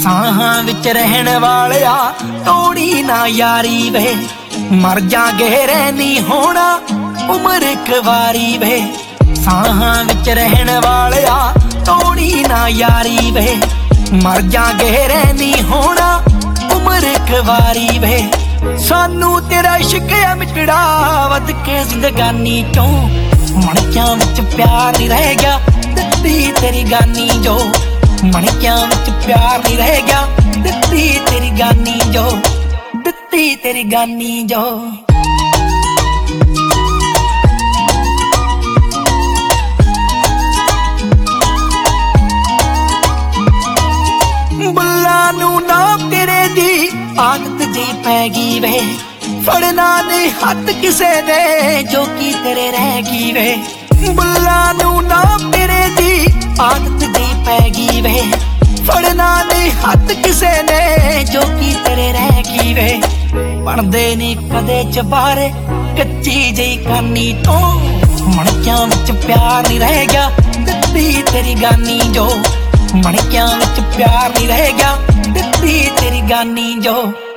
ਸਾਹਾਂ ਵਿੱਚ ਰਹਿਣ ਵਾਲਿਆ ਤੋੜੀ ਨਾ ਯਾਰੀ ਵੇ, ਮਰ ਜਾਗੇ ਰਹਿ ਹੋਣਾ ਉਮਰ ਇੱਕ ਵਾਰੀ ਵੇ। ਸਾਹਾਂ ਵਿੱਚ ਰਹਿਣ ਵਾਲਿਆ ਤੋੜੀ ਨਾ ਯਾਰੀ ਵੇ, ਮਰ ਜਾਗੇ ਰਹਿ ਹੋਣਾ ਉਮਰ ਇੱਕ ਵਾਰੀ ਵੇ। ਸਾਨੂੰ ਤੇਰਾ ਇਸ਼ਕ ਆ ਮਿਟੜਾ ਵੱਧ ਕੇ ਜ਼ਿੰਦਗਾਨੀ ਚੋਂ, ਮਣਕਿਆਂ ਵਿੱਚ ਪਿਆਰ ਨਹੀਂ ਰਹਿ ਗਿਆ ਦਿੱਤੀ ਤੇਰੀ ਗਾਨੀ ਜੋ। ਮਣਕਿਆਂ ਵਿੱਚ ਪਿਆਰ ਨਹੀਂ ਰਹਿ ਗਿਆ ਦਿੱਤੀ ਤੇਰੀ ਗਾਨੀ ਜੋ, ਦਿੱਤੀ ਤੇਰੀ ਗਾਨੀ ਜੋ। ਬੁੱਲਾਂ ਨੂੰ ਨਾ ਤੇਰੇ ਦੀ ਆਦਤ ਜੀ ਪੈ ਗਈ ਵੇ, ਫੜਨਾ ਨਹੀਂ ਹੱਥ ਕਿਸੇ ਦੇ ਜੋ ਕੀ ਤੇਰੇ ਰਹਿ ਗਈ ਵੇ। ਬੁੱਲਾਂ ਨੂੰ ਨਾ ਤੇਰੇ ਦੀ ਆਦਤ ਜੀ ਪੈ ਗਈ ਵੇ, ਫੜਨਾ ਨਹੀਂ ਹੱਥ ਕਿਸੇ ਨੇ ਜੋ ਕੀ ਤੇਰੇ ਰਹਿ ਗਈ ਵੇ। ਬਣਦੇ ਨਹੀਂ ਕਦੇ ਚਬਾਰੇ ਕੱਚੀ ਜਿਹੀ ਕਾਨੀ ਤੋਂ, ਮਣਕਿਆਂ ਵਿੱਚ ਪਿਆਰ ਨਹੀਂ ਰਹਿ ਗਿਆ ਦਿੱਤੀ ਤੇਰੀ ਗਾਨੀ ਜੋ। ਮਣਕਿਆਂ ਵਿੱਚ ਪਿਆਰ ਨਹੀਂ ਰਹਿ ਗਿਆ ਦਿੱਤੀ ਤੇਰੀ ਗਾਨੀ ਜੋ।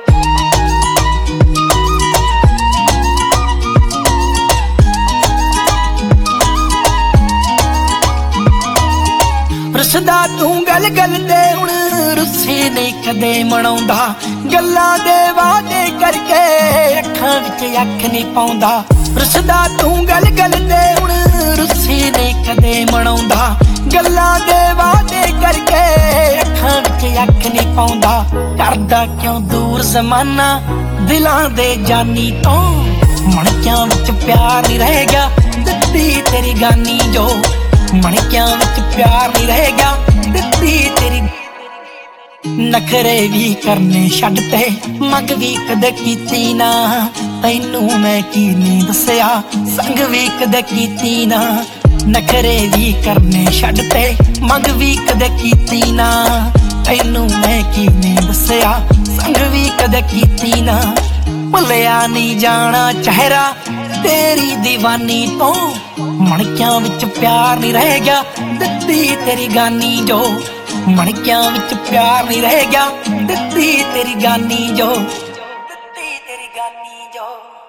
ਰੁੱਸਦਾ ਤੂੰ ਗੱਲ ਗੱਲ ਤੇ ਹੁਣ ਰੁੱਸੇ ਨਹੀਂ ਕਦੇ ਮਨਾਉਂਦਾ, ਗੱਲਾਂ ਦੇ ਵਾਅਦੇ ਕਰਕੇ ਅੱਖਾਂ ਵਿੱਚ ਅੱਖ ਨਹੀਂ ਪਾਉਂਦਾ। ਰੁੱਸਦਾ ਤੂੰ ਗੱਲ ਗੱਲ ਤੇ ਹੁਣ ਰੁੱਸੇ ਨਹੀਂ ਕਦੇ ਮਨਾਉਂਦਾ, ਗੱਲਾਂ ਦੇ ਵਾਅਦੇ ਕਰਕੇ ਅੱਖਾਂ ਵਿੱਚ ਅੱਖ ਨਹੀਂ ਪਾਉਂਦਾ। ਕਰਦਾ ਕਿਉਂ ਦੂਰ ਜ਼ਮਾਨਾ ਦਿਲਾਂ ਦੇ ਜਾਨੀ ਤੋਂ, ਮਣਕਿਆਂ ਵਿੱਚ ਪਿਆਰ ਨਹੀਂ ਰਹਿ ਗਿਆ ਦਿੱਤੀ ਤੇਰੀ ਗਾਨੀ ਜੋ। ਮਣਕਿਆਂ ਵਿੱਚ ਪਿਆਰ ਨਹੀਂ ਰਹਿ ਗਿਆ ਦਿੱਤੀ ਤੇਰੀ। ਨਖਰੇ ਵੀ ਕਰਨੇ ਛੱਡ ਤੇ ਮੰਗ ਵੀ ਕਦੇ ਕੀਤੀ ਨਾ, ਤੈਨੂੰ ਮੈਂ ਕੀ ਨਹੀਂ ਦੱਸਿਆ ਸੰਗ ਵੀ ਕਦੇ ਕੀਤੀ ਨਾ। ਨਖਰੇ ਵੀ ਕਰਨੇ ਛੱਡ ਤੇ ਮੰਗ ਵੀ ਕਦੇ ਕੀਤੀ ਨਾ, ਤੈਨੂੰ ਮੈਂ ਕੀ ਨਹੀਂ ਦੱਸਿਆ ਸੰਗ ਵੀ ਕਦੇ ਕੀਤੀ ਨਾ। ਭੁੱਲਿਆ ਨਹੀਂ ਜਾਣਾ ਚਿਹਰਾ ਤੇਰੀ ਦੀਵਾਨੀ ਤੋਂ, ਮਣਕਿਆਂ ਵਿੱਚ ਪਿਆਰ ਨਹੀਂ ਰਹਿ ਗਿਆ ਦਿੱਤੀ ਤੇਰੀ ਗਾਨੀ ਜੋ। ਮਣਕਿਆਂ ਵਿੱਚ ਪਿਆਰ ਨਹੀਂ ਰਹਿ ਗਿਆ ਦਿੱਤੀ ਤੇਰੀ ਗਾਨੀ ਜੋ, ਦਿੱਤੀ ਤੇਰੀ ਗਾਨੀ ਜੋ।